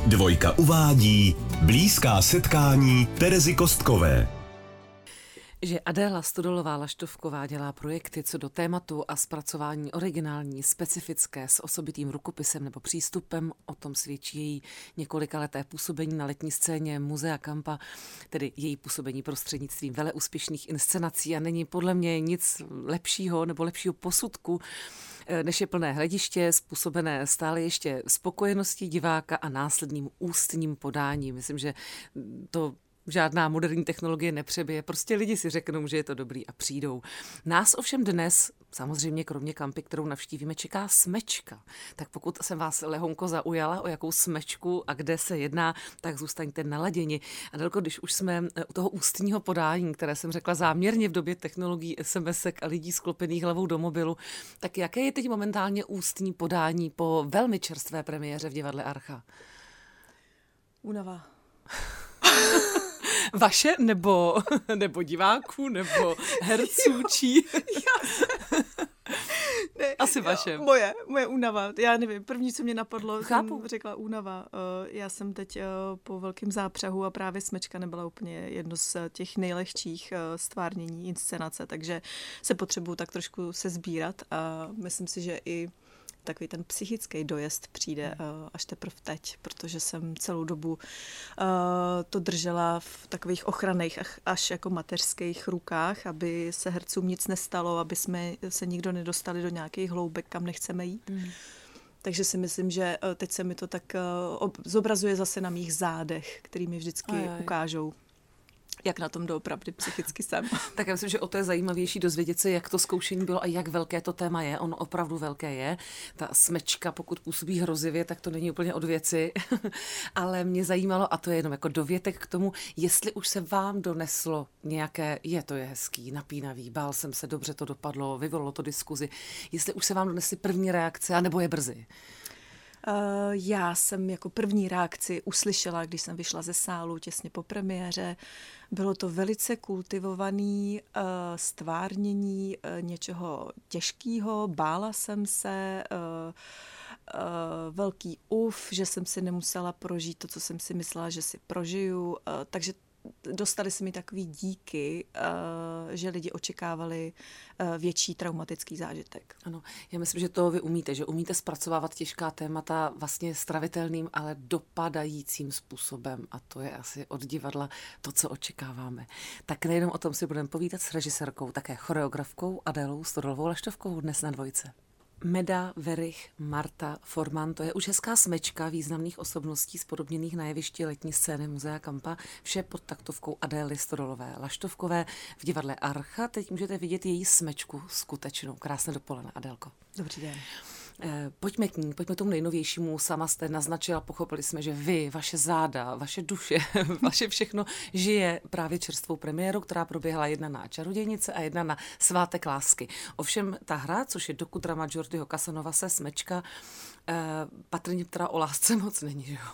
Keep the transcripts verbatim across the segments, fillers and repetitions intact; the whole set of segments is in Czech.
Dvojka uvádí blízká setkání Terezy Kostkové. Že Adéla Stodolová-Laštovková dělá projekty co do tématu a zpracování originální, specifické, s osobitým rukopisem nebo přístupem, o tom svědčí její několikaleté působení na letní scéně Muzea Kampa, tedy její působení prostřednictvím veleúspěšných inscenací, a není podle mě nic lepšího nebo lepšího posudku, než je plné hlediště, způsobené stále ještě spokojeností diváka a následným ústním podáním. Myslím, že to žádná moderní technologie nepřebije. Prostě lidi si řeknou, že je to dobrý a přijdou. Nás ovšem dnes, samozřejmě kromě Kampy, kterou navštívíme, čeká smečka. Tak pokud jsem vás, Lehonko, zaujala, o jakou smečku a kde se jedná, tak zůstaňte naladěni. Adelko, když už jsme u toho ústního podání, které jsem řekla záměrně v době technologií SMSek a lidí sklopených hlavou do mobilu, tak jaké je teď momentálně ústní podání po velmi čerstvé premiéře v divadle Archa? Únava. Vaše nebo, nebo diváků, nebo herců, čí? Ne, Asi vaše. Moje, moje únava. Já nevím, první, co mě napadlo, Chápu. jsem řekla únava. Já jsem teď po velkém zápřahu a právě smečka nebyla úplně jedno z těch nejlehčích stvárnění inscenace, takže se potřebuju tak trošku se sbírat a myslím si, že i takový ten psychický dojezd přijde uh, až teprve teď, protože jsem celou dobu uh, to držela v takových ochranných až jako mateřských rukách, aby se hercům nic nestalo, aby jsme se nikdo nedostali do nějakých hloubek, kam nechceme jít. Mm. Takže si myslím, že uh, teď se mi to tak uh, zobrazuje zase na mých zádech, který mi vždycky Ajaj. ukážou, jak na tom doopravdy psychicky jsem. Tak já myslím, že o to je zajímavější dozvědět se, jak to zkoušení bylo a jak velké to téma je. Ono opravdu velké je. Ta smečka, pokud působí hrozivě, tak to není úplně od věci. Ale mě zajímalo, a to je jenom jako dovětek k tomu, jestli už se vám doneslo nějaké, je to je hezký, napínavý, bál jsem se, dobře to dopadlo, vyvolalo to diskuzi, jestli už se vám donesly první reakce, anebo je brzy? Uh, já jsem jako první reakci uslyšela, když jsem vyšla ze sálu těsně po premiéře. Bylo to velice kultivovaný uh, stvárnění uh, něčeho těžkého, bála jsem se, uh, uh, velký uf, že jsem si nemusela prožít to, co jsem si myslela, že si prožiju, uh, takže dostali se mi takový díky, že lidi očekávali větší traumatický zážitek. Ano, já myslím, že to vy umíte, že umíte zpracovávat těžká témata vlastně stravitelným, ale dopadajícím způsobem, a to je asi od divadla to, co očekáváme. Tak nejenom o tom si budeme povídat s režisérkou, také choreografkou Adélou Stodolovou-Laštovkovou dnes na Dvojce. Meda, Verich, Marta, Forman, to je už hezká smečka významných osobností spodobněných na jevišti letní scény Muzea Kampa, vše pod taktovkou Adély Stodolové-Laštovkové v divadle Archa. Teď můžete vidět její smečku skutečnou. Krásné dopoledne, Adélko. Dobrý den. Pojďme k ní, pojďme k tomu nejnovějšímu. Sama jste naznačila, pochopili jsme, že vy, vaše záda, vaše duše, vaše všechno žije právě čerstvou premiérou, která proběhla jedna na Čarodějnice a jedna na Svátek lásky. Ovšem ta hra, což je dokudrama Jordiho Casanovase, Smečka, eh, patrně teda o lásce moc není, že jo?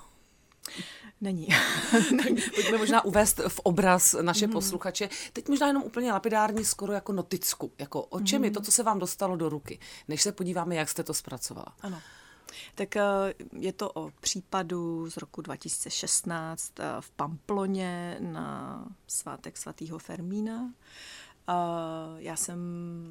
Není. Pojďme možná uvést v obraz naše mm. posluchače. Teď možná jenom úplně lapidární, skoro jako noticku. Jako o čem mm. je to, co se vám dostalo do ruky, než se podíváme, jak jste to zpracovala. Ano. Tak je to o případu z roku dva tisíce šestnáct v Pamploně na svátek svatého Fermína. Já jsem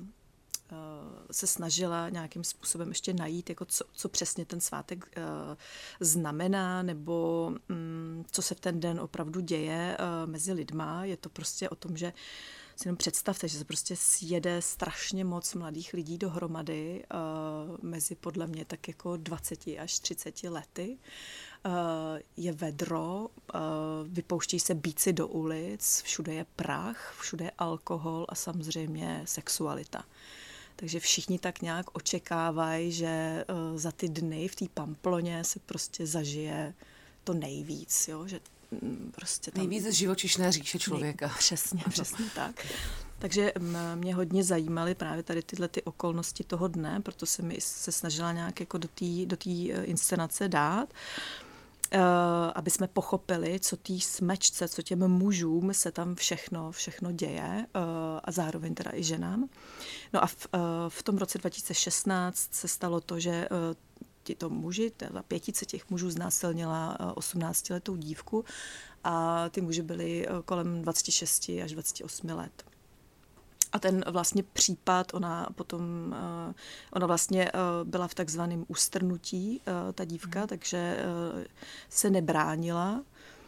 se snažila nějakým způsobem ještě najít, jako co, co přesně ten svátek uh, znamená, nebo um, co se v ten den opravdu děje uh, mezi lidma. Je to prostě o tom, že si jenom představte, že se prostě sjede strašně moc mladých lidí dohromady uh, mezi podle mě tak jako dvaceti až třiceti lety. Uh, je vedro, uh, vypouští se býci do ulic, všude je prach, všude je alkohol a samozřejmě sexualita. Takže všichni tak nějak očekávají, že uh, za ty dny v té Pamploně se prostě zažije to nejvíc, jo? Že mm, prostě tam... Nejvíc z živočišné říše člověka. Nej, přesně, přesně tak. Takže mě hodně zajímaly právě tady tyhle ty okolnosti toho dne, proto jsem mi se snažila nějak jako do té do té inscenace dát. Uh, aby jsme pochopili, co té smečce, co těm mužům se tam všechno, všechno děje uh, a zároveň teda i ženám. No a v, uh, v tom roce dva tisíce šestnáct se stalo to, že uh, tito muži, ta pětice těch mužů znásilnila osmnáctiletou dívku a ty muži byli kolem dvacet šest až dvacet osm let. A ten vlastně případ, ona potom, ona vlastně byla v takzvaném ustrnutí, ta dívka, hmm. takže se nebránila.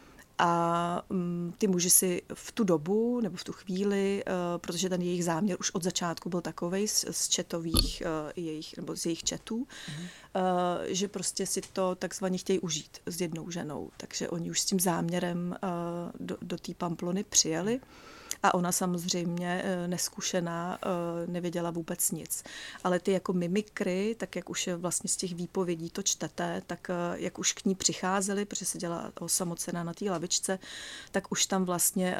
A ty muži si v tu dobu nebo v tu chvíli, protože ten jejich záměr už od začátku byl takovej z, z chatových jejich, nebo z jejich chatů, mm. že prostě si to takzvaně chtějí užít s jednou ženou. Takže oni už s tím záměrem do, do té Pamplony přijeli. A ona samozřejmě neskušená nevěděla vůbec nic. Ale ty jako mimikry, tak jak už je vlastně z těch výpovědí to čtete, tak jak už k ní přicházeli, protože se dělala osamocená na té lavičce, tak už tam vlastně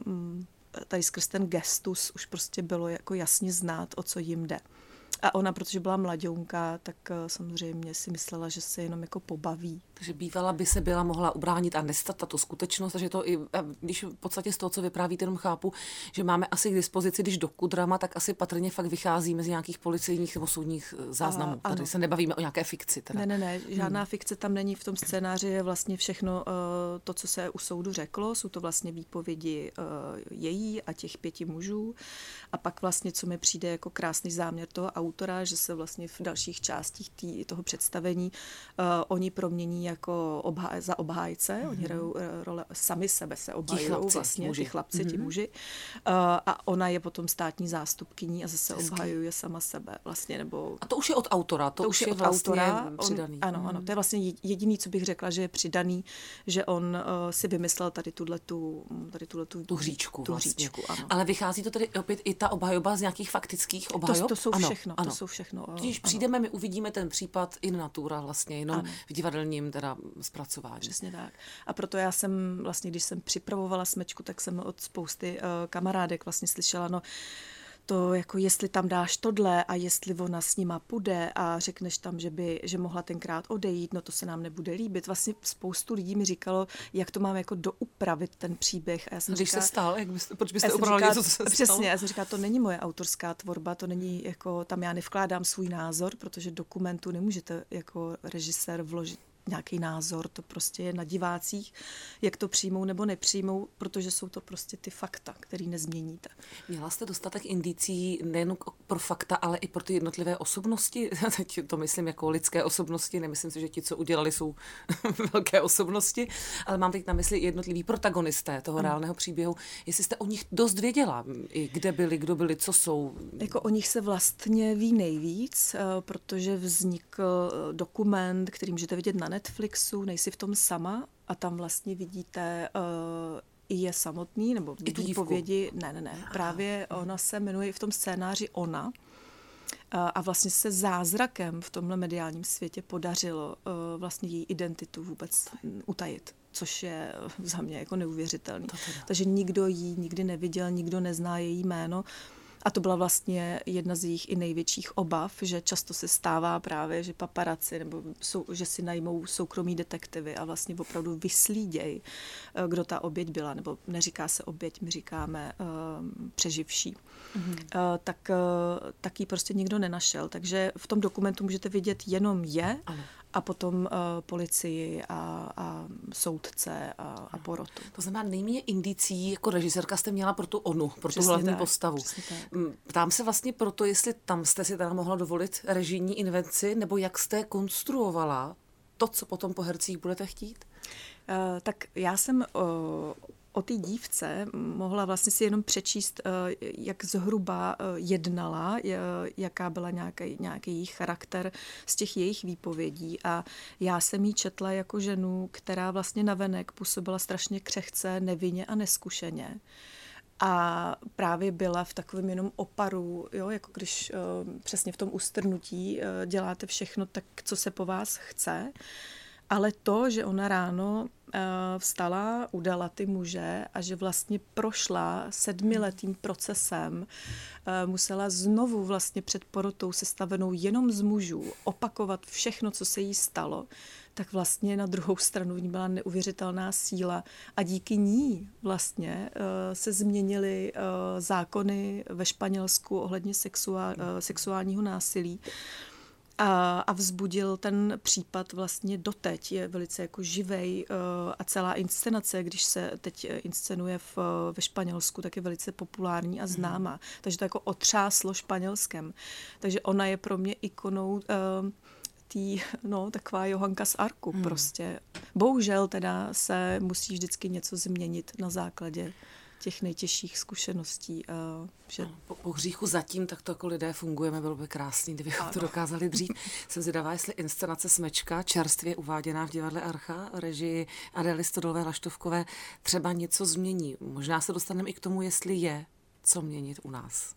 tady skrz ten gestus už prostě bylo jako jasně znát, o co jim jde. A ona, protože byla mladionka, tak samozřejmě si myslela, že se jenom jako pobaví. Takže bývala by se byla mohla ubránit a nestat tato skutečnost, takže to i, když v podstatě z toho, co vyprávíte, jenom chápu, že máme asi k dispozici, když doku drama, tak asi patrně fakt vycházíme z nějakých policejních nebo soudních záznamů. A, Tady se nebavíme o nějaké fikci. Teda. Ne, ne, ne, žádná hmm. fikce tam není. V tom scénáři je vlastně všechno uh, to, co se u soudu řeklo. Jsou to vlastně výpovědi uh, její a těch pěti mužů. A pak vlastně, co mi přijde jako krásný záměr toho autora, že se vlastně v dalších částích tý, toho představení uh, oni promění jako obhá, za obhájce. Mm-hmm. Oni hrajou role, sami sebe se obhajují vlastně, muži. ti chlapci, mm-hmm. ti muži. Uh, a ona je potom státní zástupkyní a zase Hezky. obhajuje sama sebe vlastně. Nebo... A to už je od autora, to, to už je, je od vlastně autora. Přidaný. On, ano, ano, to je vlastně jediný, co bych řekla, že je přidaný, že on uh, si vymyslel tady tuhletu, tady tuhletu tu hříčku. Tu vlastně. hříčku, ano. Ale vychází to tedy opět i ta obhajoba z nějakých faktických obhajob? To, to jsou ano, všechno, ano. to jsou všechno. Když přijdeme, my uvidíme ten případ in natura vlastně, jenom ano. v divadelním teda zpracování. Přesně tak. A proto já jsem vlastně, když jsem připravovala Smečku, tak jsem od spousty uh, kamarádek vlastně slyšela, no to jako jestli tam dáš tohle a jestli ona s nima půjde a řekneš tam, že by, že mohla tenkrát odejít, no to se nám nebude líbit. Vlastně spoustu lidí mi říkalo, jak to mám jako doupravit ten příběh. A já jsem Když říkala, se stal, jak byste, proč byste upravila něco, co se přesně, stalo? já jsem říkala, to není moje autorská tvorba, to není jako, tam já nevkládám svůj názor, protože dokumentu nemůžete jako režisér vložit nějaký názor, to prostě je na divácích, jak to přijmou nebo nepřijmou, protože jsou to prostě ty fakta, které nezměníte. Měla jste dostatek indicí nejen pro fakta, ale i pro ty jednotlivé osobnosti? Teď to myslím jako lidské osobnosti, nemyslím si, že ti, co udělali, jsou velké osobnosti, ale mám teď na mysli jednotliví protagonisté toho ano. reálného příběhu. Jestli jste o nich dost věděla, i kde byli, kdo byli, co jsou? Jako o nich se vlastně ví nejvíc, protože vznikl dokument, který můžete vidět na Netflixu, nejsi v tom sama a tam vlastně vidíte uh, i je samotný, nebo výpovědi. Ne, ne, ne. Právě ona se jmenuje v tom scénáři Ona uh, a vlastně se zázrakem v tomhle mediálním světě podařilo uh, vlastně její identitu vůbec utajit, což je za mě jako neuvěřitelný. Takže nikdo ji nikdy neviděl, nikdo nezná její jméno. A to byla vlastně jedna z jejich i největších obav, že často se stává právě, že paparazzi, nebo jsou, že si najmou soukromí detektivy a vlastně opravdu vyslíděj, kdo ta oběť byla, nebo neříká se oběť, my říkáme uh, přeživší. Mm-hmm. Uh, tak, uh, tak ji prostě nikdo nenašel. Takže v tom dokumentu můžete vidět jenom je, ano. a potom uh, policii a, a soudce a, a porotu. To znamená, nejméně indicí jako režisérka jste měla pro tu Onu, pro tu hlavní tak, postavu. Ptám se vlastně proto, jestli tam jste si teda mohla dovolit režijní invenci, nebo jak jste konstruovala to, co potom po hercích budete chtít? Uh, tak já jsem uh, o té dívce mohla vlastně si jenom přečíst, jak zhruba jednala, jaká byla nějaký, nějaký jejich charakter z těch jejich výpovědí. A já jsem jí četla jako ženu, která vlastně navenek působila strašně křehce, nevinně a neskušeně. A právě byla v takovém jenom oparu, jo, jako když uh, přesně v tom ustrnutí uh, děláte všechno tak, co se po vás chce. Ale to, že ona ráno uh, vstala, udala ty muže a že vlastně prošla sedmiletým procesem, uh, musela znovu vlastně před porotou sestavenou jenom z mužů opakovat všechno, co se jí stalo, tak vlastně na druhou stranu v ní byla neuvěřitelná síla a díky ní vlastně uh, se změnily uh, zákony ve Španělsku ohledně sexuál, uh, sexuálního násilí. A, a vzbudil ten případ vlastně doteď, je velice jako živej a celá inscenace, když se teď inscenuje v, ve Španělsku, tak je velice populární a známá. Mm. Takže to jako otřáslo Španělskem. Takže ona je pro mě ikonou uh, tý, no, taková Johanka z Arku mm. prostě. Bohužel teda se musí vždycky něco změnit na základě těch nejtěžších zkušeností. Uh, že... no, po, po hříchu zatím takto jako lidé fungujeme, bylo by krásný, kdybychom to dokázali dřít. Jsem zvědavá, jestli inscenace Smečka, čerstvě uváděná v divadle Archa, režii Adély Stodolové-Laštovkové, třeba něco změní. Možná se dostaneme i k tomu, jestli je co měnit u nás.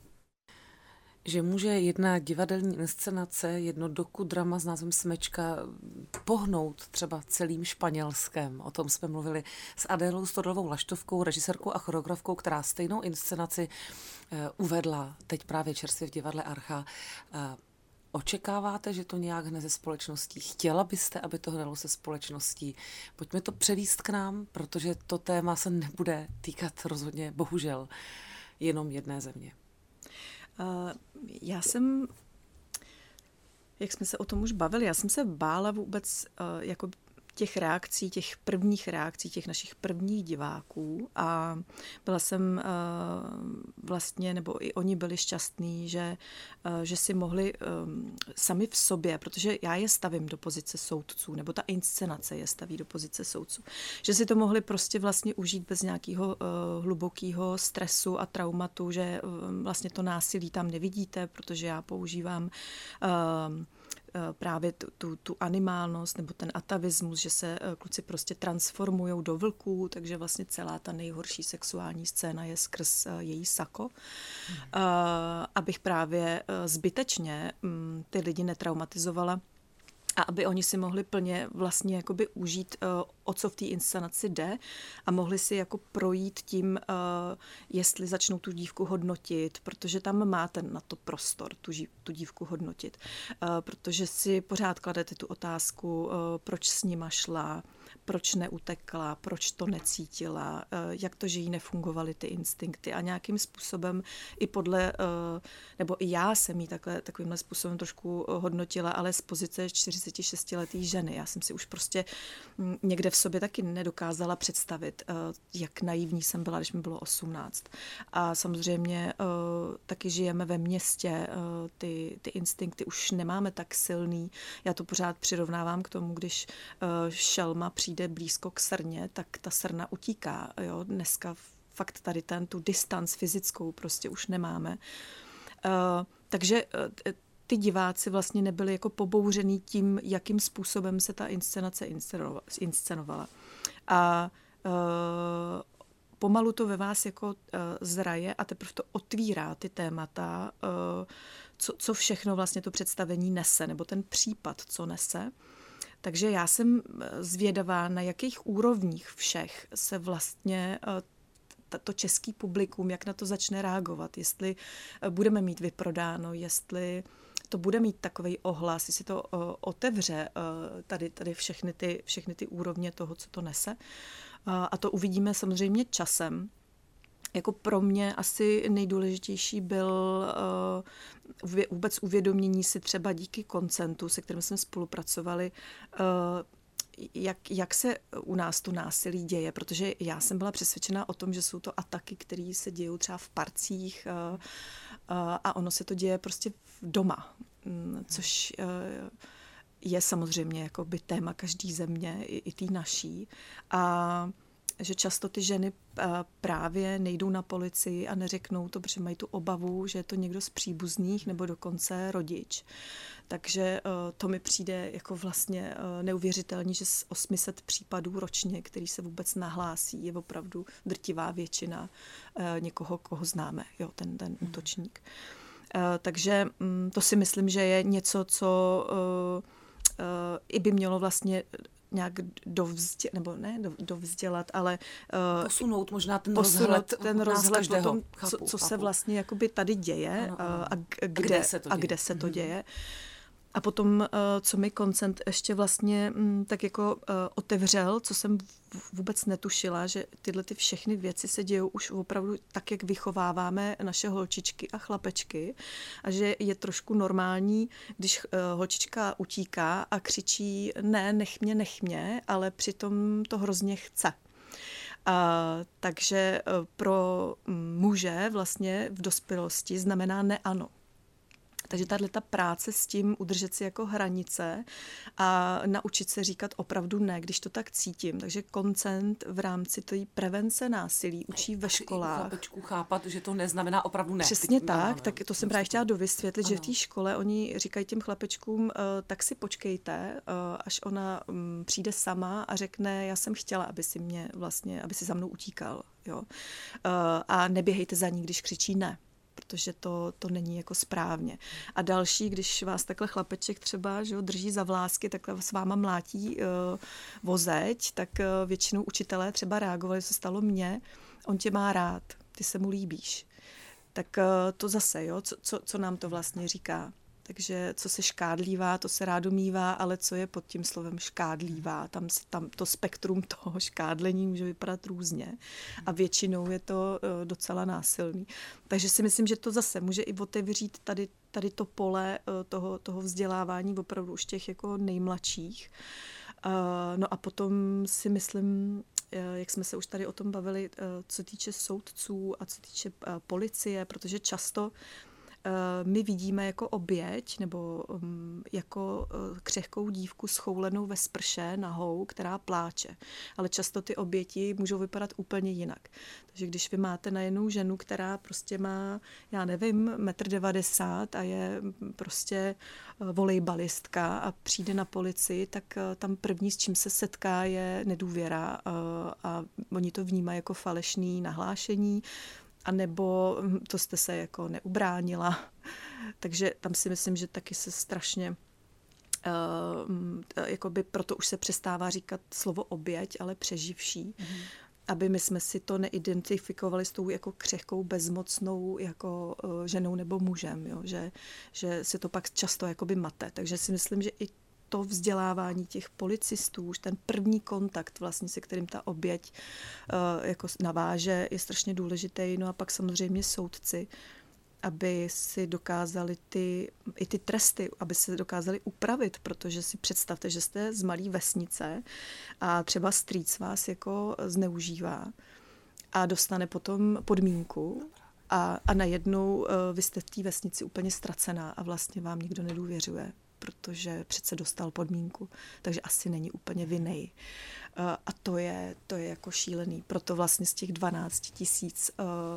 Že může jedna divadelní inscenace, jedno dokudrama s názvem Smečka pohnout třeba celým Španělskem. O tom jsme mluvili s Adélou Stodolovou-Laštovkou, režisérkou a choreografkou, která stejnou inscenaci uh, uvedla teď právě čerstvě v divadle Archa. Uh, Očekáváte, že to nějak hne ze společností? Chtěla byste, aby to hnalo se společností? Pojďme to převíst k nám, protože to téma se nebude týkat rozhodně, bohužel, jenom jedné země. Uh, já jsem, jak jsme se o tom už bavili, já jsem se bála vůbec uh, jako těch reakcí, těch prvních reakcí, těch našich prvních diváků a byla jsem uh, vlastně, nebo i oni byli šťastní, že, uh, že si mohli um, sami v sobě, protože já je stavím do pozice soudců, nebo ta inscenace je staví do pozice soudců, že si to mohli prostě vlastně užít bez nějakého uh, hlubokého stresu a traumatu, že uh, vlastně to násilí tam nevidíte, protože já používám uh, právě tu, tu, tu animálnost nebo ten atavismus, že se kluci prostě transformujou do vlků, takže vlastně celá ta nejhorší sexuální scéna je skrz její sako. Hmm. Uh, abych právě zbytečně um, ty lidi netraumatizovala a aby oni si mohli plně vlastně jakoby užít, uh, o co v té inscenaci jde a mohli si jako projít tím, uh, jestli začnou tu dívku hodnotit, protože tam máte na to prostor, tu, ží, tu dívku hodnotit. Uh, protože si pořád kladete tu otázku, uh, proč s nima šla, proč neutekla, proč to necítila, uh, jak to, že jí nefungovaly ty instinkty a nějakým způsobem i podle, uh, nebo i já jsem jí takhle, takovýmhle způsobem trošku hodnotila, ale z pozice čtyřicetišestileté ženy. Já jsem si už prostě někde v sobě taky nedokázala představit, jak naivní jsem byla, když mi bylo osmnáct. A samozřejmě taky žijeme ve městě, ty, ty instinkty už nemáme tak silný. Já to pořád přirovnávám k tomu, když šelma přijde blízko k srně, tak ta srna utíká. Jo? Dneska fakt tady ten, tu distanc fyzickou prostě už nemáme. Takže ty diváci vlastně nebyli jako pobouřený tím, jakým způsobem se ta inscenace inscenovala. A uh, pomalu to ve vás jako uh, zraje a teprve to otvírá ty témata, uh, co, co všechno vlastně to představení nese, nebo ten případ, co nese. Takže já jsem zvědavá, na jakých úrovních všech se vlastně uh, to český publikum, jak na to začne reagovat, jestli budeme mít vyprodáno, jestli to bude mít takovej ohlas, jestli to uh, otevře uh, tady, tady všechny, ty, všechny ty úrovně toho, co to nese. Uh, a to uvidíme samozřejmě časem. Jako pro mě asi nejdůležitější byl uh, vůbec uvědomění si třeba díky Koncentu, se kterým jsme spolupracovali, uh, Jak, jak se u nás to násilí děje, protože já jsem byla přesvědčená o tom, že jsou to ataky, které se dějí třeba v parcích a, a, a ono se to děje prostě doma, což je samozřejmě jako by téma každý země, i, i té naší. A že často ty ženy právě nejdou na policii a neřeknou to, protože mají tu obavu, že je to někdo z příbuzných nebo dokonce rodič. Takže to mi přijde jako vlastně neuvěřitelný, že z osm set případů ročně, který se vůbec nahlásí, je opravdu drtivá většina někoho, koho známe, jo, ten, ten hmm. útočník. Takže to si myslím, že je něco, co i by mělo vlastně nějak dovzdělat, nebo ne dovzdělat, ale posunout možná ten posunout rozhled, ten rozhled o tom, chápu, co, co chápu. se vlastně jakoby tady děje, ano, ano. A, kde, kde se to a děje, kde se to děje. A potom, co mi koncent ještě vlastně tak jako otevřel, co jsem vůbec netušila, že tyhle ty všechny věci se dějou už opravdu tak, jak vychováváme naše holčičky a chlapečky a že je trošku normální, když holčička utíká a křičí ne, nech mě, nech mě, ale přitom to hrozně chce. A, takže pro muže vlastně v dospělosti znamená ne ano. Takže tahle ta práce s tím udržet si jako hranice a naučit se říkat opravdu ne, když to tak cítím. Takže koncent v rámci té prevence násilí učí ve školách. Chlapečku chápat, že to neznamená opravdu ne. Přesně tak, máme, tak to jsem právě chtěla dovysvětlit, ano. Že v té škole oni říkají těm chlapečkům, tak si počkejte, až ona přijde sama a řekne, já jsem chtěla, aby si mě vlastně, aby si za mnou utíkal. Jo? A neběhejte za ní, když křičí ne. Protože to, to není jako správně. A další, když vás takhle chlapeček třeba že ho, drží za vlásky, takhle s váma mlátí uh, vozeď, tak uh, většinou učitelé třeba reagovali, co stalo mně, on tě má rád, ty se mu líbíš. Tak uh, to zase, jo, co, co, co nám to vlastně říká. Takže co se škádlívá, to se rádo mívá, ale co je pod tím slovem škádlívá, tam, tam to spektrum toho škádlení může vypadat různě a většinou je to docela násilný. Takže si myslím, že to zase může i otevřít tady, tady to pole toho, toho vzdělávání opravdu už těch jako nejmladších. No a potom si myslím, jak jsme se už tady o tom bavili, co týče soudců a co týče policie, protože často my vidíme jako oběť nebo jako křehkou dívku schoulenou ve sprše nahou, která pláče. Ale často ty oběti můžou vypadat úplně jinak. Takže když vy máte najednou ženu, která prostě má, já nevím, metr devadesát a je prostě volejbalistka a přijde na policii, tak tam první, s čím se setká, je nedůvěra a oni to vnímají jako falešný nahlášení, a nebo to jste se jako neubránila. Takže tam si myslím, že taky se strašně, uh, jakoby proto už se přestává říkat slovo oběť, ale přeživší. Mm-hmm. Aby my jsme si to neidentifikovali s tou jako křehkou, bezmocnou jako uh, ženou nebo mužem, jo? Že, že se to pak často jakoby mate. Takže si myslím, že i to vzdělávání těch policistů, už ten první kontakt vlastně, se kterým ta oběť uh, jako naváže, je strašně důležitý. No a pak samozřejmě soudci, aby si dokázali ty, i ty tresty, aby se dokázali upravit, protože si představte, že jste z malé vesnice a třeba strýc vás jako zneužívá a dostane potom podmínku a, a najednou uh, vy jste v té vesnici úplně ztracená a vlastně vám nikdo nedůvěřuje, protože přece dostal podmínku, takže asi není úplně vinnej. A to je, to je jako šílený. Proto vlastně z těch dvanáct tisíc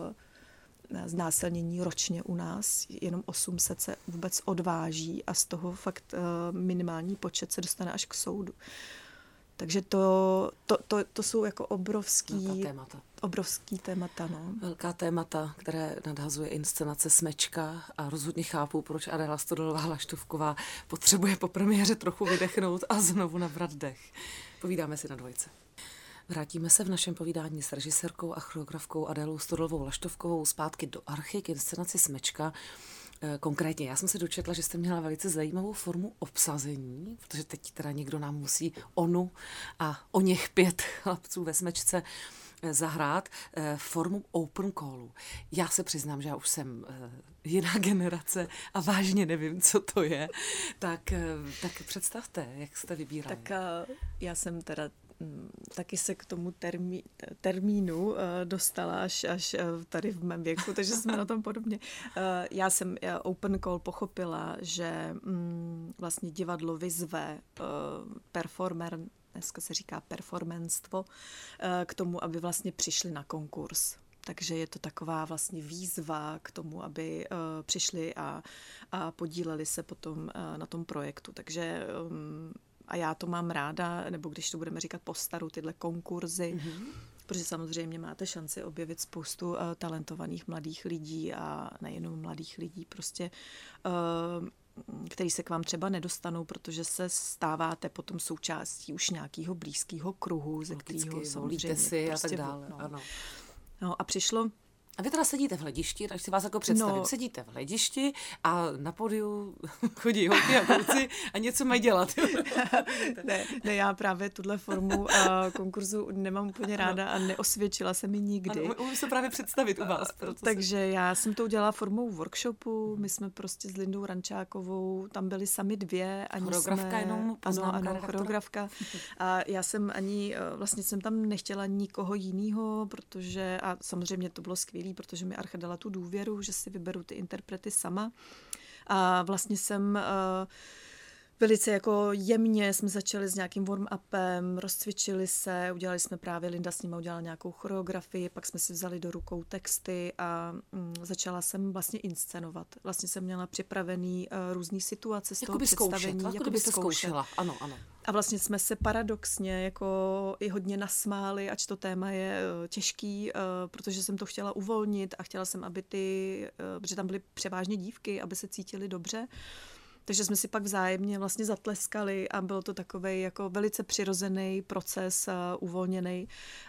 znásilnění ročně u nás jenom osm set se vůbec odváží a z toho fakt minimální počet se dostane až k soudu. Takže to, to, to, to jsou jako obrovský témata. Obrovský témata, no. Velká témata, které nadhazuje inscenace Smečka a rozhodně chápu, proč Adéla Stodolová-Laštovková potřebuje po premiéře trochu vydechnout a znovu nabrat dech. Povídáme si na dvojce. Vrátíme se v našem povídání s režisérkou a choreografkou Adélou Stodolovou-Laštovkovou zpátky do Archy k inscenaci Smečka. Konkrétně, já jsem se dočetla, že jste měla velice zajímavou formu obsazení, protože teď teda někdo nám musí onu a o něch pět chlapců ve Smečce zahrát formu open callu. Já se přiznám, že já už jsem jiná generace a vážně nevím, co to je. Tak, tak představte, jak jste vybírali. Tak já jsem teda taky se k tomu termí, termínu dostala až, až tady v mém věku, takže jsme na tom podobně. Já jsem open call pochopila, že vlastně divadlo vyzve performer, dneska se říká performanstvo, k tomu, aby vlastně přišli na konkurs. Takže je to taková vlastně výzva k tomu, aby uh, přišli a, a podíleli se potom uh, na tom projektu. Takže um, a já to mám ráda, nebo když to budeme říkat po staru, tyhle konkurzy, mm-hmm. protože samozřejmě máte šanci objevit spoustu uh, talentovaných mladých lidí a nejenom mladých lidí, prostě uh, který se k vám třeba nedostanou, protože se stáváte potom součástí už nějakého blízkého kruhu, ze kterého samozřejmě si prostě, a tak dále. No. Ano. No a přišlo A vy teda sedíte v hledišti, takže si vás jako představím. No. Sedíte v hledišti a na pódiu chodí holky a kluci a něco mají dělat. ne, ne, já právě tuhle formu uh, konkurzu nemám úplně ráda a neosvědčila se mi nikdy. Ano, umím se právě představit u vás. Takže se... já jsem to udělala formou workshopu, my jsme prostě s Lindou Rančákovou, tam byli sami dvě. Ani choreografka jsme... jenom, poznámka Ano, ano, choreografka. A já jsem ani, vlastně jsem tam nechtěla nikoho jinýho, protože, a samozřejmě to bylo skvělý, protože mi Archa dala tu důvěru, že si vyberu ty interprety sama. A vlastně jsem uh, velice jako jemně jsme začali s nějakým warm-upem, rozcvičili se, udělali jsme právě, Linda s nima udělala nějakou choreografii, pak jsme si vzali do rukou texty a mm, začala jsem vlastně inscenovat. Vlastně jsem měla připravený uh, různý situace z toho představení. Jako by byste zkoušela, ano, ano. A vlastně jsme se paradoxně jako i hodně nasmáli, ač to téma je uh, těžký, uh, protože jsem to chtěla uvolnit a chtěla jsem, aby ty, uh, protože tam byly převážně dívky, aby se cítily dobře. Takže jsme si pak vzájemně vlastně zatleskali a byl to takovej jako velice přirozený proces, uh, uvolněný.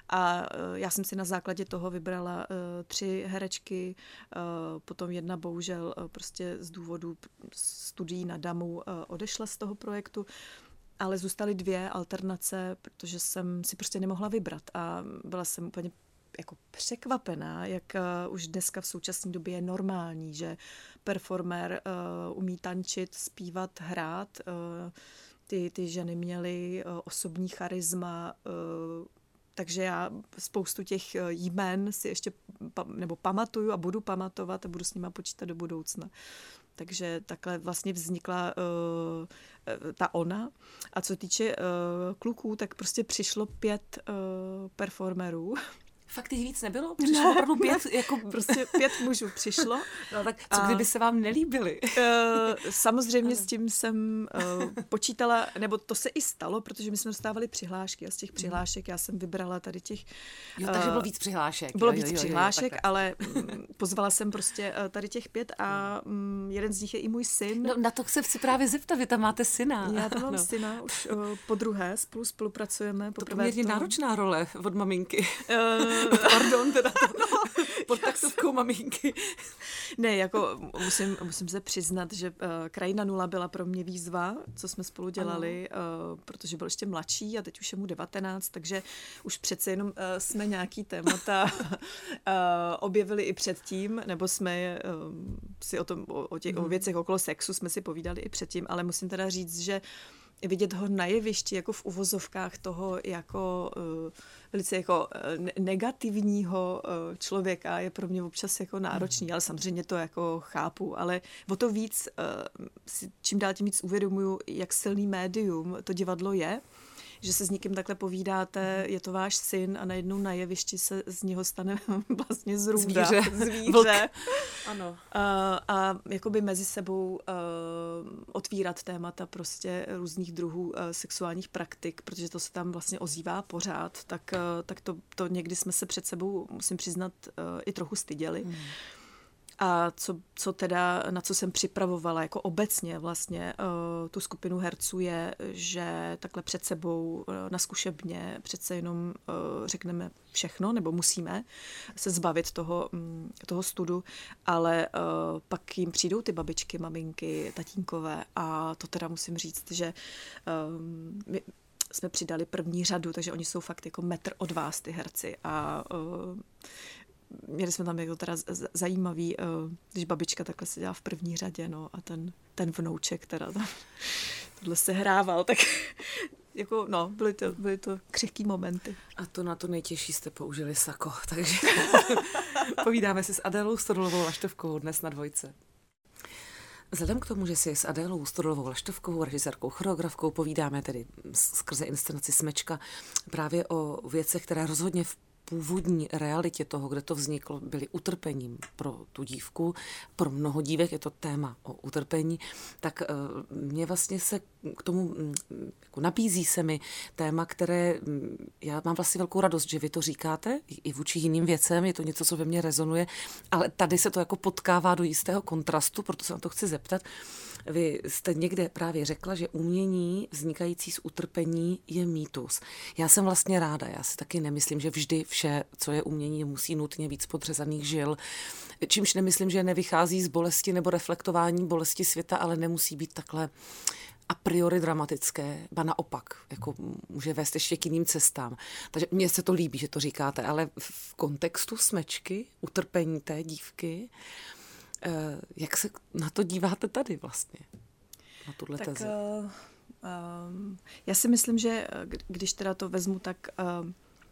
A uh, já jsem si na základě toho vybrala uh, tři herečky, uh, potom jedna bohužel uh, prostě z důvodu studií na damu uh, odešla z toho projektu. Ale zůstaly dvě alternace, protože jsem si prostě nemohla vybrat a byla jsem úplně jako překvapená, jak uh, už dneska v současné době je normální, že performer uh, umí tančit, zpívat, hrát. Uh, ty, ty ženy měly uh, osobní charisma, uh, takže já spoustu těch jmen si ještě pa, nebo pamatuju a budu pamatovat a budu s nima počítat do budoucna. Takže takhle vlastně vznikla uh, ta ona. A co týče uh, kluků, tak prostě přišlo pět uh, performerů. Fakt těch víc nebylo? Přišlo ne, opravdu pět? Ne. Jako... Prostě pět mužů přišlo. No tak co a... kdyby se vám nelíbili? Uh, samozřejmě s tím jsem uh, počítala, nebo to se i stalo, protože my jsme dostávali přihlášky a z těch přihlášek já jsem vybrala tady těch... Jo, takže bylo víc přihlášek. Bylo jo, víc jo, jo, přihlášek, jo, ale m, pozvala jsem prostě uh, tady těch pět a m, jeden z nich je i můj syn. No na to se chci právě zeptat, vy tam máte syna. Já tam mám no. syna, už uh, po druhé spolu spolupracujeme. To poměrně náročná role od maminky. Uh, Pardon, teda no, pod taxovkou maminky. Ne, jako musím, musím se přiznat, že uh, Krajina nula byla pro mě výzva, co jsme spolu dělali, uh, protože byl ještě mladší a teď už je mu devatenáct, takže už přece jenom uh, jsme nějaký témata uh, objevili i předtím, nebo jsme uh, si o, tom, o, o, těch, mm. o věcech okolo sexu jsme si povídali i předtím, ale musím teda říct, že vidět ho na jevišti, jako v uvozovkách toho jako uh, velice jako uh, negativního uh, člověka je pro mě občas jako náročný, mm. ale samozřejmě to jako chápu, ale o to víc, uh, si čím dál tím víc uvědomuju, jak silný médium to divadlo je, že se s někým takhle povídáte, je to váš syn a najednou na jevišti se z něho stane vlastně zrůda. Zvíře. Zvíře. Ano. A, a jakoby mezi sebou uh, otvírat témata prostě různých druhů uh, sexuálních praktik, protože to se tam vlastně ozývá pořád, tak, uh, tak to, to někdy jsme se před sebou, musím přiznat, uh, i trochu styděli. Hmm. A co, co teda, na co jsem připravovala jako obecně vlastně uh, tu skupinu herců je, že takhle před sebou uh, na zkušebně přece jenom uh, řekneme všechno, nebo musíme se zbavit toho, um, toho studu, ale uh, pak jim přijdou ty babičky, maminky, tatínkové a to teda musím říct, že um, my jsme přidali první řadu, takže oni jsou fakt jako metr od vás, ty herci a uh, měli jsme tam jako teda zajímavý, když babička takhle seděla v první řadě, no a ten, ten vnouček teda tam tohle se hrával, tak jako no, byly to, byly to křehký momenty. A to na to nejtěžší jste použili sako, takže povídáme si s Adélou Stodolovou Laštovkovou dnes na Dvojce. Vzhledem k tomu, že si s Adélou Stodolovou Laštovkovou, režisérkou, choreografkou, povídáme tedy skrze inscenaci Smečka právě o věcech, které rozhodně v původní realitě toho, kde to vzniklo, byly utrpením pro tu dívku. Pro mnoho dívek je to téma o utrpení. Tak mě vlastně se k tomu jako nabízí se mi téma, které já mám vlastně velkou radost, že vy to říkáte i vůči jiným věcem, je to něco, co ve mně rezonuje, ale tady se to jako potkává do jistého kontrastu, proto se na to chci zeptat. Vy jste někde právě řekla, že umění vznikající z utrpení je mýtus. Já jsem vlastně ráda, já si taky nemyslím, že vždy vše, co je umění, musí nutně víc podřezaných žil, čímž nemyslím, že nevychází z bolesti nebo reflektování bolesti světa, ale nemusí být takhle a priori dramatické, ba naopak, jako může vést ještě k jiným cestám. Takže mně se to líbí, že to říkáte, ale v kontextu Smečky, utrpení té dívky, jak se na to díváte tady vlastně? Na tuhle tak, tezi. Uh, um, já si myslím, že když teda to vezmu, tak uh,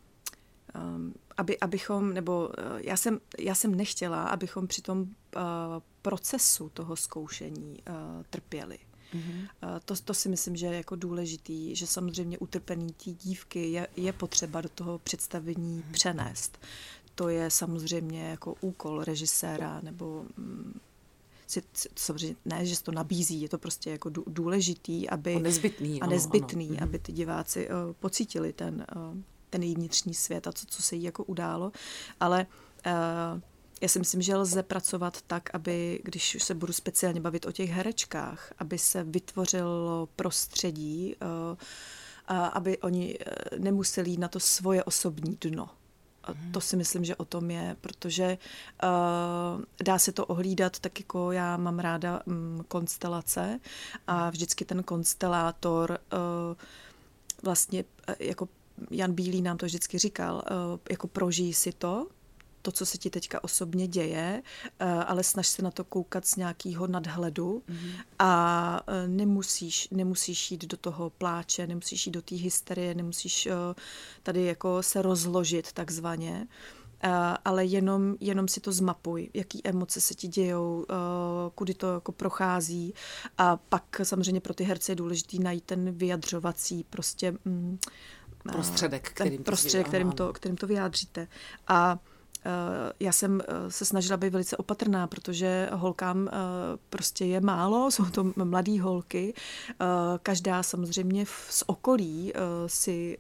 um, aby, abychom, nebo uh, já, jsem, já jsem nechtěla, abychom při tom uh, procesu toho zkoušení uh, trpěli. Mm-hmm. Uh, to, to si myslím, že je jako důležitý, že samozřejmě utrpení té dívky je, je potřeba do toho představení mm-hmm. přenést. To je samozřejmě jako úkol režiséra, nebo mm, si, samozřejmě ne, že se to nabízí, je to prostě jako důležitý, aby a nezbytný, a nezbytný ano, ano. aby ty diváci uh, pocítili ten, uh, ten její vnitřní svět a co, co se jí jako událo. Ale uh, já si myslím, že lze pracovat tak, aby, když se budu speciálně bavit o těch herečkách, aby se vytvořilo prostředí, uh, a aby oni nemuseli jít na to svoje osobní dno. A to si myslím, že o tom je, protože uh, dá se to ohlídat, tak jako já mám ráda um, konstelace a vždycky ten konstelátor uh, vlastně, uh, jako Jan Bílý nám to vždycky říkal, uh, jako prožij si to, to, co se ti teďka osobně děje, ale snaž se na to koukat z nějakého nadhledu mm. a nemusíš, nemusíš jít do toho pláče, nemusíš jít do té hysterie, nemusíš tady jako se rozložit takzvaně, ale jenom, jenom si to zmapuj, jaký emoce se ti dějou, kudy to jako prochází a pak samozřejmě pro ty herce je důležitý najít ten vyjadřovací prostě prostředek, kterým, prostředek, to, kterým, to, kterým to vyjádříte. A já jsem se snažila být velice opatrná, protože holkám prostě je málo, jsou to mladý holky. Každá samozřejmě z okolí si,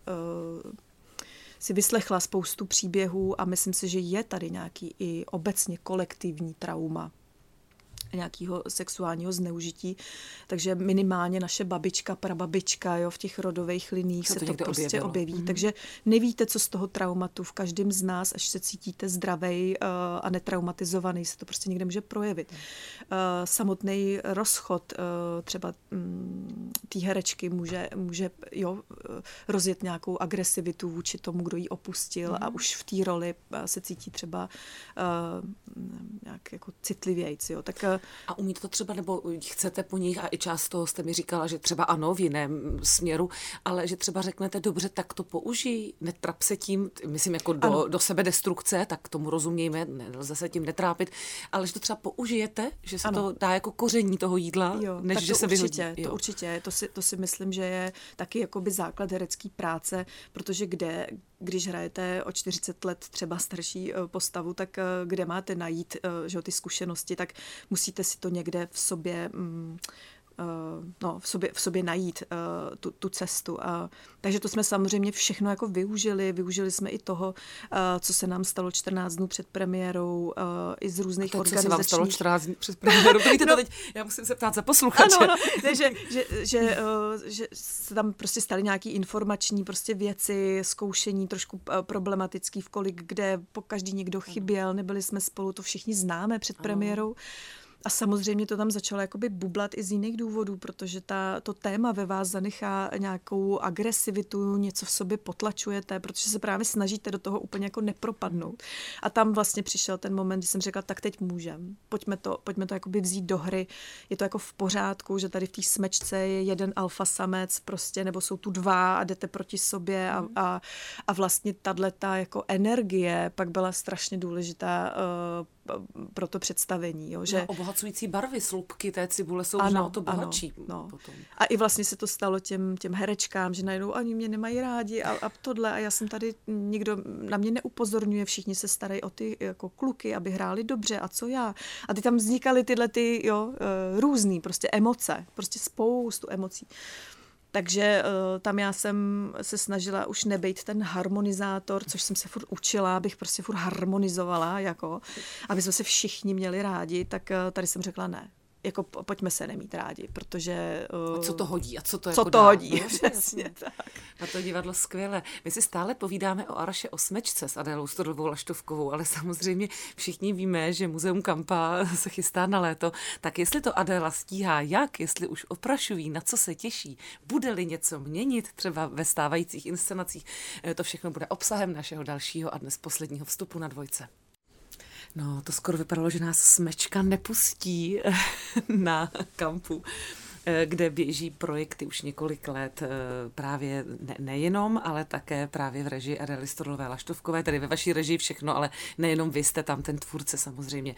si vyslechla spoustu příběhů a myslím si, že je tady nějaký i obecně kolektivní trauma nějakého sexuálního zneužití, takže minimálně naše babička, prababička, jo, v těch rodových liních se, se to, to prostě objevilo. objeví. Mm-hmm. Takže nevíte, co z toho traumatu v každém z nás, až se cítíte zdravej uh, a netraumatizovaný, se to prostě někde může projevit. Uh, samotný rozchod uh, třeba um, té herečky může, může jo, uh, rozjet nějakou agresivitu vůči tomu, kdo ji opustil mm-hmm. a už v té roli uh, se cítí třeba uh, nějak jako citlivějc. Jo. Tak uh, a umíte to třeba, nebo chcete po nich, a i část toho jste mi říkala, že třeba ano, v jiném směru, ale že třeba řeknete, dobře, tak to použij, netrap se tím, myslím jako do, do sebedestrukce, tak tomu rozumějme, nelze se tím netrápit, ale že to třeba použijete, že se ano. to dá jako koření toho jídla, jo, než že se určitě, vyhodí. To určitě, to si, to si myslím, že je taky jakoby základ herecké práce, protože kde, když hrajete o čtyřicet let třeba starší postavu, tak kde máte najít že, ty zkušenosti, tak musíte si to někde v sobě, no, v sobě, v sobě najít tu, tu cestu. A, takže to jsme samozřejmě všechno jako využili. Využili jsme i toho, co se nám stalo čtrnáct dnů před premiérou, i z různých to, organizačních... co se vám stalo čtrnáct dní před premiérou, to víte no, to teď, já musím se ptát za posluchače. Ano, no, že, že, že, že se tam prostě staly nějaký informační prostě věci, zkoušení trošku problematický, v kolik kde po každý někdo chyběl, nebyli jsme spolu, to všichni známe před premiérou. A samozřejmě to tam začalo jakoby bublat i z jiných důvodů, protože ta, to téma ve vás zanechá nějakou agresivitu, něco v sobě potlačujete, protože se právě snažíte do toho úplně jako nepropadnout. A tam vlastně přišel ten moment, kdy jsem řekla, tak teď můžem. Pojďme to, pojďme to jakoby vzít do hry. Je to jako v pořádku, že tady v té smečce je jeden alfa samec prostě, nebo jsou tu dva a jdete proti sobě a, a, a vlastně tato jako energie pak byla strašně důležitá uh, pro to představení. Jo, že... že... No, obohacující barvy, slupky té cibule jsou možná o to bohatší. Ano, no. Potom. A i vlastně se to stalo těm, těm herečkám, že najednou ani mě nemají rádi a, a tohle a já jsem tady, nikdo na mě neupozorňuje, všichni se starají o ty jako kluky, aby hráli dobře a co já. A ty tam vznikaly tyhle ty, jo, různý prostě emoce, prostě spoustu emocí. Takže uh, tam já jsem se snažila už nebejt ten harmonizátor, což jsem se furt učila, abych prostě furt harmonizovala, jako, aby jsme se všichni měli rádi, tak uh, tady jsem řekla ne. Jako pojďme se nemít rádi, protože... Uh, a co to hodí? A co to co jako to dá? hodí, No, přesně tak. A to divadlo skvělé. My si stále povídáme o Araše Osmečce s Adélou Stodolovou-Laštovkovou, ale samozřejmě všichni víme, že Muzeum Kampa se chystá na léto. Tak jestli to Adéla stíhá, jak, jestli už oprašují, na co se těší, bude-li něco měnit třeba ve stávajících inscenacích, to všechno bude obsahem našeho dalšího a dnes posledního vstupu na Dvojce. No, to skoro vypadalo, že nás Smečka nepustí na Kampu, kde běží projekty už několik let právě ne, nejenom, ale také právě v režii Adély Stodolové-Laštovkové, tedy ve vaší režii všechno, ale nejenom vy jste tam ten tvůrce samozřejmě.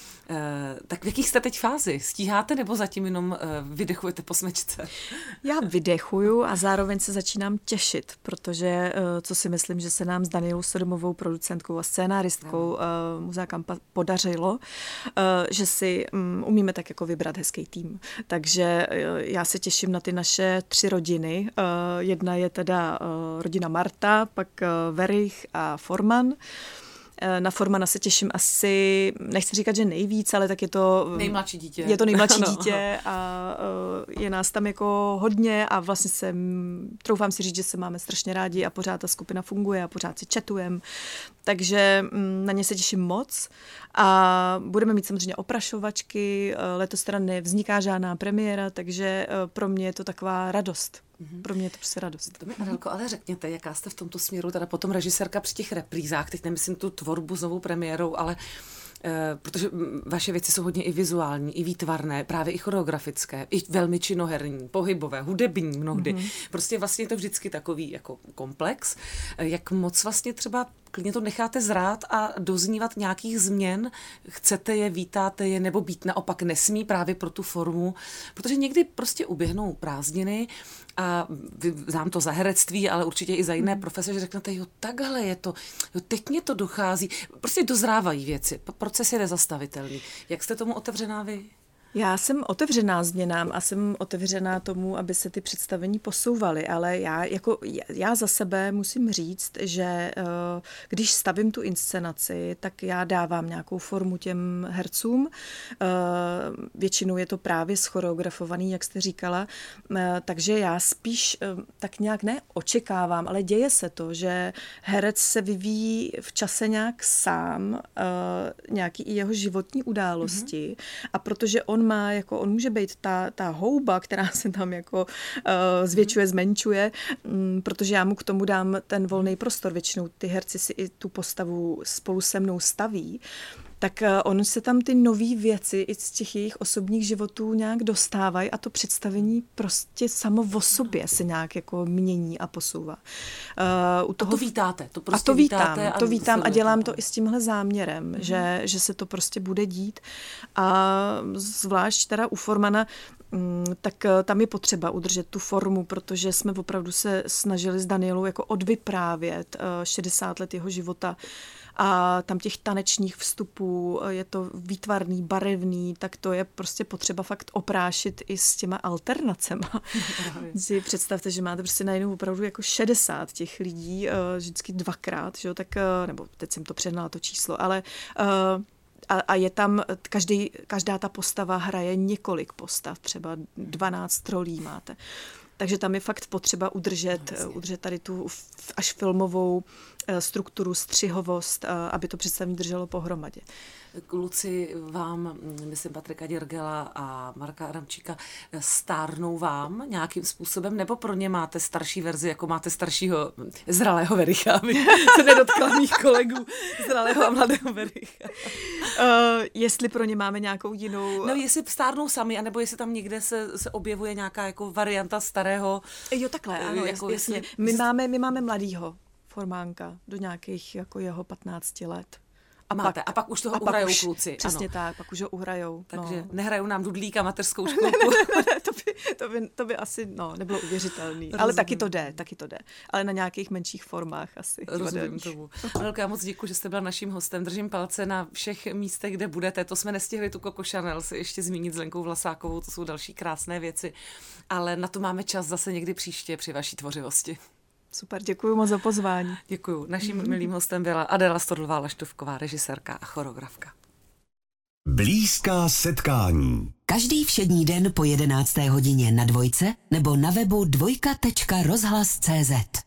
Tak v jakých jste teď fázi? Stíháte nebo zatím jenom vydechujete po Smečce? Já vydechuju a zároveň se začínám těšit, protože co si myslím, že se nám s Danielou Sodomovou, producentkou a scénáristkou no. Muzea Kampa podařilo, že si umíme tak jako vybrat hezký tým. Takže já se těším na ty naše tři rodiny. Jedna je teda rodina Marta, pak Verich a Forman. Na Formana se těším asi, nechci říkat, že nejvíc, ale tak je to... Nejmladší dítě. Je to nejmladší no. dítě a je nás tam jako hodně a vlastně se, troufám si říct, že se máme strašně rádi a pořád ta skupina funguje a pořád si chatujeme. Takže na ně se těším moc a budeme mít samozřejmě oprašovačky, letos teda nevzniká žádná premiéra, takže pro mě je to taková radost. Mm-hmm. Pro mě je to prostě radost. To mi, Adélko, ale řekněte, jaká jste v tomto směru teda potom režisérka při těch reprízách, teď nemyslím tu tvorbu s novou premiérou, ale e, protože vaše věci jsou hodně i vizuální, i výtvarné, právě i choreografické, i velmi činoherní, pohybové, hudební mnohdy. Mm-hmm. Prostě vlastně je to vždycky takový jako komplex. Jak moc vlastně třeba klidně to necháte zrát a doznívat nějakých změn, chcete je, vítáte je, nebo být naopak nesmí právě pro tu formu, protože někdy prostě uběhnou prázdniny a znám to za herectví, ale určitě i za jiné mm. profese, že řeknete, jo, takhle je to, jo, teď mě to dochází, prostě dozrávají věci, proces je nezastavitelný. Jak jste tomu otevřená vy? Já jsem otevřená změnám a jsem otevřená tomu, aby se ty představení posouvaly, ale já, jako, já za sebe musím říct, že když stavím tu inscenaci, tak já dávám nějakou formu těm hercům. Většinou je to právě schoreografovaný, jak jste říkala, takže já spíš tak nějak neočekávám, ale děje se to, že herec se vyvíjí v čase nějak sám, nějaký i jeho životní události mm-hmm. a protože on má, jako on může být ta, ta houba, která se tam jako uh, zvětšuje, zmenšuje, um, protože já mu k tomu dám ten volný prostor. Většinou ty herci si i tu postavu spolu se mnou staví. Tak uh, on se tam ty nový věci i z těch jejich osobních životů nějak dostávají a to představení prostě samo o sobě se nějak jako mění a posouvá. Uh, u toho... A to vítáte? To prostě a to vítám, a to vítám a dělám to i s tímhle záměrem, mm-hmm. že, že se to prostě bude dít. A zvlášť teda u Formana, tak tam je potřeba udržet tu formu, protože jsme opravdu se snažili s Danielou jako odvyprávět šedesát let jeho života a tam těch tanečních vstupů, je to výtvarný, barevný, tak to je prostě potřeba fakt oprášit i s těma alternacema. Si představte, že máte prostě najednou opravdu jako šedesát těch lidí, vždycky dvakrát, že jo, tak, nebo teď jsem to přednala to číslo, ale A, a je tam, každý, každá ta postava hraje několik postav, třeba dvanáct rolí máte. Takže tam je fakt potřeba udržet, no, udržet tady tu až filmovou strukturu, střihovost, aby to představení drželo pohromadě. Kluci vám, myslím Patrika Děrgela a Marka Adamčíka, stárnou vám nějakým způsobem, nebo pro ně máte starší verzi, jako máte staršího zralého Vericha, aby se nedotkla mých kolegů zralého a mladého Vericha? Uh, jestli pro ně máme nějakou jinou... No, jestli stárnou sami, anebo jestli tam někde se, se objevuje nějaká jako varianta starého... Jo, takhle, ano, jako jasně. Jestli, my, jestli... máme, my máme mladýho Formánka do nějakých jako jeho patnácti let. A máte. pak, a pak už toho a uhrajou pak už, kluci. Přesně ano. tak, pak už ho uhrajou. Takže no. nehrajou nám Dudlíka mateřskou školku. ne, ne, ne, to, by, to, by, to by asi no, nebylo uvěřitelný. Ale taky to jde, taky to jde. Ale na nějakých menších formách asi. Rozumím tomu. Anelko, já moc děkuji, že jste byla naším hostem. Držím palce na všech místech, kde budete. To jsme nestihli tu Coco Chanel si ještě zmínit s Lenkou Vlasákovou, to jsou další krásné věci. Ale na to máme čas zase někdy příště při vaší tvořivosti. Super, děkuji moc za pozvání. Děkuji. Naším mm-hmm. milým hostem byla Adéla Stodolová-Laštovková, režisérka a choreografka. Blízká setkání. Každý všední den po jedenácté hodině na Dvojce nebo na webu dvojka tečka rozhlas tečka cé zet.